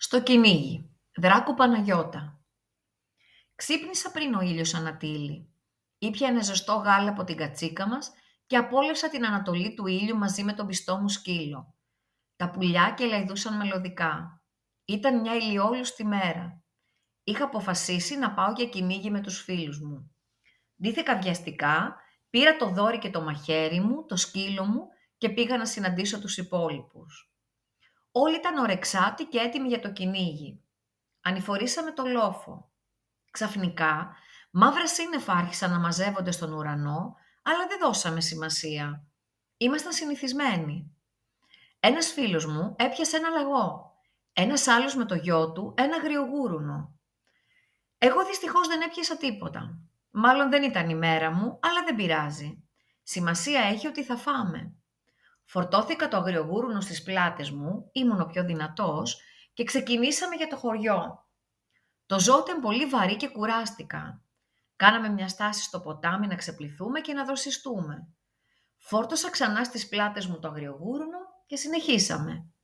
Στο κυνήγι. Δράκου Παναγιώτα. Ξύπνησα πριν ο ήλιος ανατείλει. Ήπια ένα ζεστό γάλα από την κατσίκα μας και απόλαυσα την ανατολή του ήλιου μαζί με τον πιστό μου σκύλο. Τα πουλιά κελαηδούσαν μελωδικά. Ήταν μια ηλιόλουστη μέρα. Είχα αποφασίσει να πάω για κυνήγι με τους φίλους μου. Ντύθηκα βιαστικά, πήρα το δόρυ και το μαχαίρι μου, το σκύλο μου και πήγα να συναντήσω τους υπόλοιπους. Όλοι ήταν ορεξάτοι και έτοιμοι για το κυνήγι. Ανηφορήσαμε το λόφο. Ξαφνικά, μαύρα σύννεφα άρχισαν να μαζεύονται στον ουρανό, αλλά δεν δώσαμε σημασία. Ήμασταν συνηθισμένοι. Ένας φίλος μου έπιασε ένα λαγό. Ένας άλλος με το γιο του ένα αγριογούρουνο. Εγώ δυστυχώς δεν έπιασα τίποτα. Μάλλον δεν ήταν η μέρα μου, αλλά δεν πειράζει. Σημασία έχει ότι θα φάμε. Φορτώθηκα το αγριογούρουνο στις πλάτες μου, ήμουν ο πιο δυνατός και ξεκινήσαμε για το χωριό. Το ζώο ήταν πολύ βαρύ και κουράστηκα. Κάναμε μια στάση στο ποτάμι να ξεπληθούμε και να δροσιστούμε. Φόρτωσα ξανά στις πλάτες μου το αγριογούρουνο και συνεχίσαμε.